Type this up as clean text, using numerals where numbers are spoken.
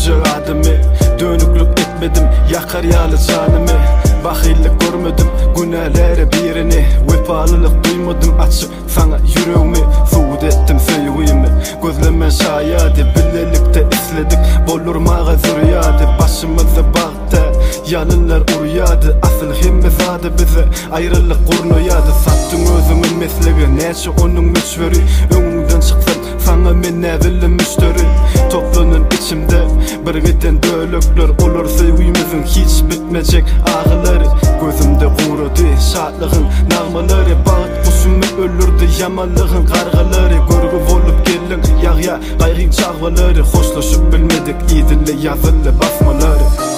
olacak adımı. Dönüklük etmedim yakar yalı canımı. Bakillik görmedim günahları birini. Vefalılık duymadım açıp sana yüreğimi. Suud ettim sevgimi gözleme şayadi. Birlikte isledik bolurmağa zürriyadi. Başımızı bağda yanınlar uruyadı. Asıl himmezadı bize ayrılık kurnuyadı. Sattın özümün mesleği neçe onun müçveri. Önünden çıksam sana men neville müşteri. Toplanın içimde bir giden dölükler olur. Sevgimizin hiç bitmeyecek ağıları. Gözümde kurudu şatlığın nağmaları. Bağıt kuşumu ölürdü yamanlığın kargaları. Görgü olup gelin yağya kaygın çağvaları. Hoşlaşıp bilmedik idille yazılı basmaları.